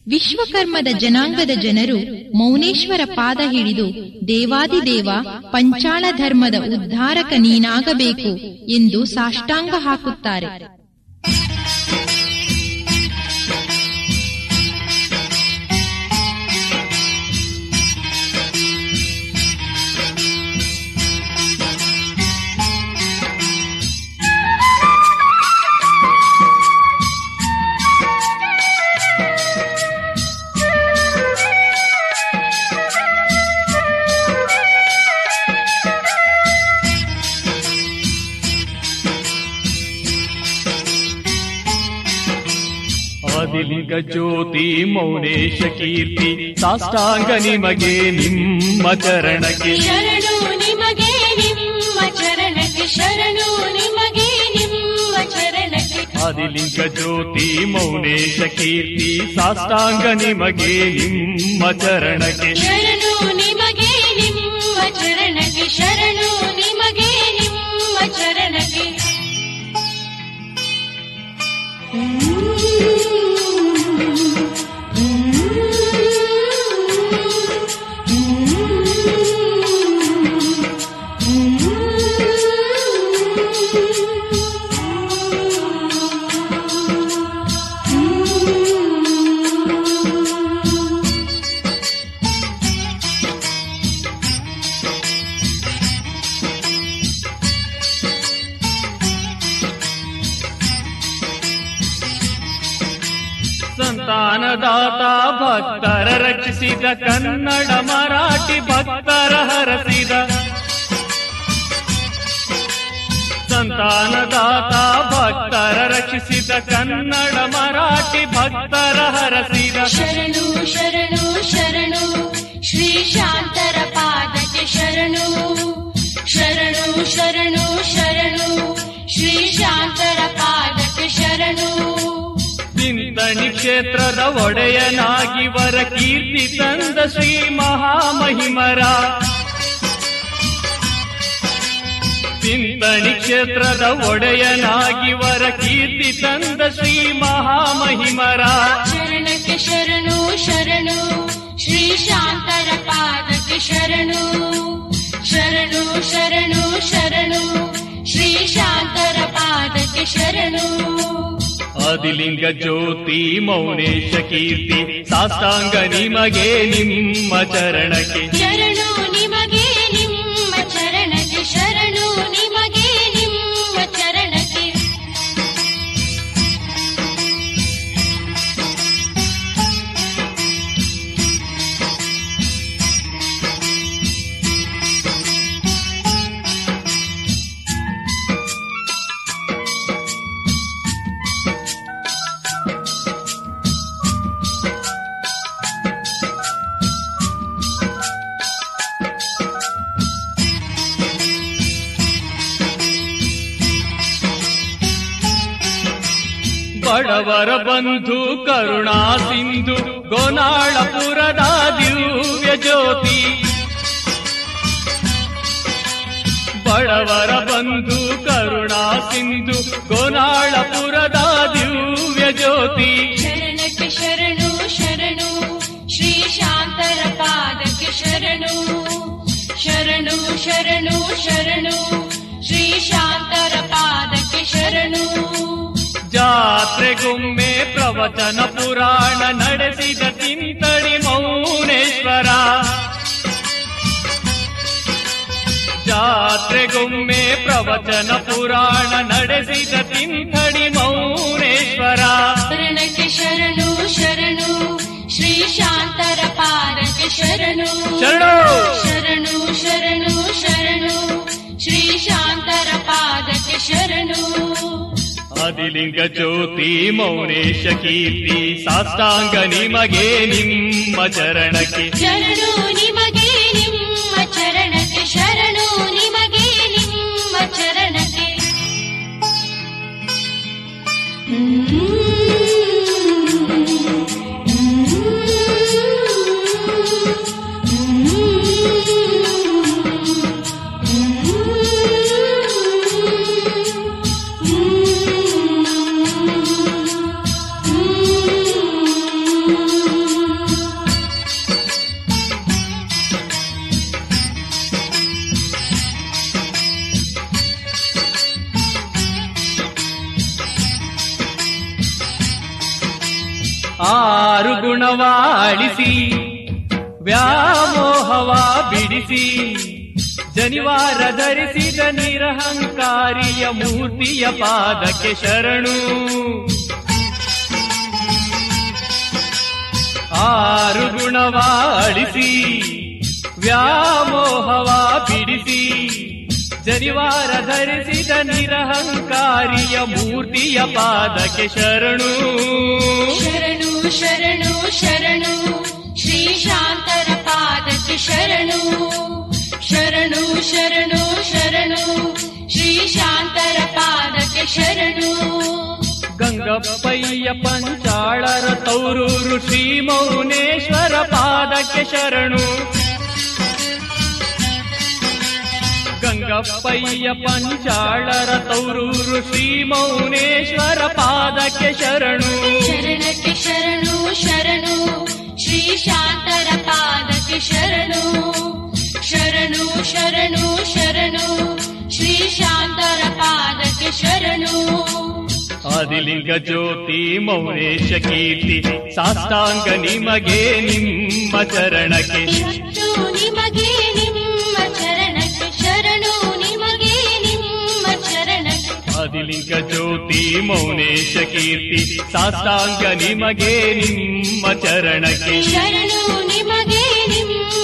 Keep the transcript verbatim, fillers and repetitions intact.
ವಿಶ್ವಕರ್ಮದ ಜನಾಂಗದ ಜನರು ಮೌನೇಶ್ವರ ಪಾದ ಹಿಡಿದು ದೇವಾದಿದೇವ ಪಂಚಾಳ ಧರ್ಮದ ಉದ್ಧಾರಕ ನೀನಾಗಬೇಕು ಎಂದು ಸಾಷ್ಟಾಂಗ ಹಾಕುತ್ತಾರೆ. ಆದಿಲಿಂಗ ಜ್ಯೋತಿ ಮೌನೇಶ ಕೀರ್ತಿ ಸಾಷ್ಟಾಂಗ ನಿಮಗೆ ನಿಮ್ಮ ಚರಣಕ್ಕೆ ಶರಣು ನಿಮಗೆ ನಿಮ್ಮ ಚರಣಕ್ಕೆ ಶರಣು ನಿಮಗೆ ನಿಮ್ಮ ಚರಣಕ್ಕೆ ಆದಿಲಿಂಗ ಜ್ಯೋತಿ ಮೌನೇಶ ಕೀರ್ತಿ ಸಾಷ್ಟಾಂಗ ನಿಮಗೆ ನಿಮ್ಮ ಚರಣಕ್ಕೆ ಶರಣು ನಿಮಗೆ ನಿಮ್ಮ ಚರಣಕ್ಕೆ ಶರಣು ನಿಮಗೆ ನಿಮ್ಮ ಚರಣಕ್ಕೆ ಸಂತಾನದಾತ ಭಕ್ತರ ರಕ್ಷಿಸಿದ ಕನ್ನಡ ಮರಾಠಿ ಭಕ್ತರ ಹರಸಿದ ಸಂತಾನದಾತ ಭಕ್ತರ ರಕ್ಷಿಸಿದ ಕನ್ನಡ ಮರಾಠಿ ಭಕ್ತರ ಹರಸಿದ ಶರಣು ಶರಣು ಶರಣು ಶ್ರೀ ಶಾಂತರ ಪಾದಕ್ಕೆ ಶರಣು ಶರಣು ಶರಣು ಶರಣು ಶ್ರೀ ಶಾಂತರ ಪಾದಕ್ಕೆ ಶರಣು ಚಿಂತಣಿ ಕ್ಷೇತ್ರದ ಒಡೆಯನಾಗಿ ವರ ಕೀರ್ತಿ ತಂದ ಶ್ರೀ ಮಹಾಮಹಿಮರ ಚಿಂತಣಿ ಕ್ಷೇತ್ರದ ಒಡೆಯನಾಗಿ ವರ ಕೀರ್ತಿ ತಂದ ಶ್ರೀ ಮಹಾಮಹಿಮರ ಶರಣಕ್ಕೆ ಶರಣು ಶರಣು ಶ್ರೀ ಶಾಂತರ ಪಾದಕ್ಕೆ ಶರಣು ಶರಣು ಶರಣು ಶರಣು ಶ್ರೀ ಶಾಂತರ ಪಾದಕ್ಕೆ ಶರಣು ಆದಿಲಿಂಗ ಜ್ಯೋತಿ ಮೌನೇಶ ಕೀರ್ತಿ ಸಾಷ್ಟಾಂಗ ನಿಮಗೆ ನಿಮ್ಮ ಚರಣಕ್ಕೆ ಶರಣು ನಿಮಗೆ ನಿಮ್ಮ ಚರಣಕ್ಕೆ ಶರಣು ನಿಮಗೆ ನಿಮ್ಮ ಚರಣಕ್ಕೆ ಬಡವರ ಬಂಧು ಕರುಣಾ ಸಿಂಧು ಗೋನಾಳಪುರದ ದಿವ್ಯ ಜ್ಯೋತಿ ಬಡವರ ಬಂಧು ಕರುಣಾ ಸಿಂಧು ಗೋನಾಳಪುರದ ದಿವ್ಯ ಜ್ಯೋತಿ ಶರಣಕ್ಕೆ ಶರಣು ಶರಣು ಶ್ರೀ ಶಾಂತರ ಪಾದಕ್ಕೆ ಶರಣು ಶರಣು ಶರಣು ಶರಣು ಶ್ರೀ ಶಾಂತರ ಪಾದಕ್ಕೆ ಶರಣು ಜಾತ್ರೆಗೊಮ್ಮೆ ಪ್ರವಚನ ಪುರಾಣ ನಡೆಸಿದ ತಿಂತಡಿ ಮೌನೇಶ್ವರ ಜಾತ್ರೆಗೊಮ್ಮೆ ಪ್ರವಚನ ಪುರಾಣ ನಡೆಸಿದ ತಿಂತಡಿ ಮೌನೇಶ್ವರ ಶರಣಕ್ಕೆ ಶರಣು ಶರಣು ಶ್ರೀ ಶಾಂತರ ಪಾದಕ್ಕೆ ಶರಣು ಶರಣು ಶರಣು ಶರಣು ಶರಣು ಶ್ರೀ ಶಾಂತರ ಪಾದಕ್ಕೆ ಶರಣು ಆದಿಲಿಂಗ ಜ್ಯೋತಿ ಮೌನೇಶ ಕೀರ್ತಿ ಸಾಷ್ಟಾಂಗ ನಿಮಗೆ ನಿಮ್ಮ ಚರಣಕ್ಕೆ ಶರಣು ನಿಮಗೆ ನಿಮ್ಮ ಚರಣಕ್ಕೆ ಶರಣು ನಿಮಗೆ ನಿಮ್ಮ ಚರಣಕ್ಕೆ ಆರು ಗುಣವಾಳಿಸಿ ವ್ಯಾಮೋಹವ ಬಿಡಿಸಿ ಜನಿವಾರ ಧರಿಸಿದ ನಿರಹಂಕಾರಿಯ ಮೂರ್ತಿಯ ಪಾದಕ್ಕೆ ಶರಣು. ಆರು ಗುಣವಾಳಿಸಿ ವ್ಯಾಮೋಹವ ಬಿಡಿಸಿ ಜನಿವಾರ ಧರಿಸಿದ ನಿರಹಂಕಾರಿಯ ಮೂರ್ತಿಯ ಪಾದಕ್ಕೆ ಶರಣು. ಶರಣು ಶರಣು ಶರಣು ಶ್ರೀ ಶಾಂತರ ಪಾದಕ್ಕೆ ಶರಣು. ಶರಣು ಶರಣು ಶರಣು ಶ್ರೀ ಶಾಂತರ ಪಾದಕ್ಕೆ ಶರಣು. ಗಂಗಪ್ಪಯ್ಯ ಪಂಚಾಳರ ತೌರೂರು ಶ್ರೀ ಮೌನೇಶ್ವರ ಪಾದಕ್ಕೆ ಶರಣು. ಗಂಗಪ್ಪಯ್ಯ ಪಂಚಾಳರ ತೌರೂರು ಶ್ರೀ ಮೌನೇಶ್ವರ ಪಾದಕ್ಕೆ ಶರಣು. ಶರಣಕ್ಕೆ ಶರಣು ಶರಣು ಶ್ರೀ ಶಾಂತರ ಪಾದಕ್ಕೆ ಶರಣು. ಶರಣು ಶರಣು ಶರಣು ಶ್ರೀ ಶಾಂತರ ಪಾದಕ್ಕೆ ಶರಣು. ಆದಿಲಿಂಗ ಜ್ಯೋತಿ ಮೌನೇಶ ಕೀರ್ತಿ ಸಾಷ್ಟಾಂಗ ನಿಮಗೆ ನಿಮ್ಮ ಚರಣಕ್ಕೆ. ನಿಮಗೆ ನಿಮ್ಮ ಚರಣಕ್ಕೆ ಶರಣು. ನಿಮಗೆ ನಿಮ್ಮ ಚರಣಕ್ಕೆ. ಆದಿಲಿಂಗ ಜ್ಯೋತಿ ಮೌನೇಶ ಕೀರ್ತಿ ಸಾಷ್ಟಾಂಗ ನಿಮಗೆ ನಿಮ್ಮ ಚರಣಕ್ಕೆ. ಶರಣು ನಿಮಗೆ ನಿಮ್ಮ